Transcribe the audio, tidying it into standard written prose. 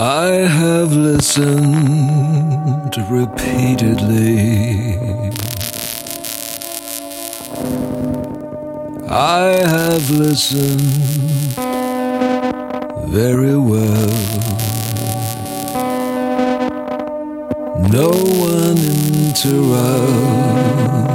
I have listened repeatedly. I have listened very well. No one interrupts.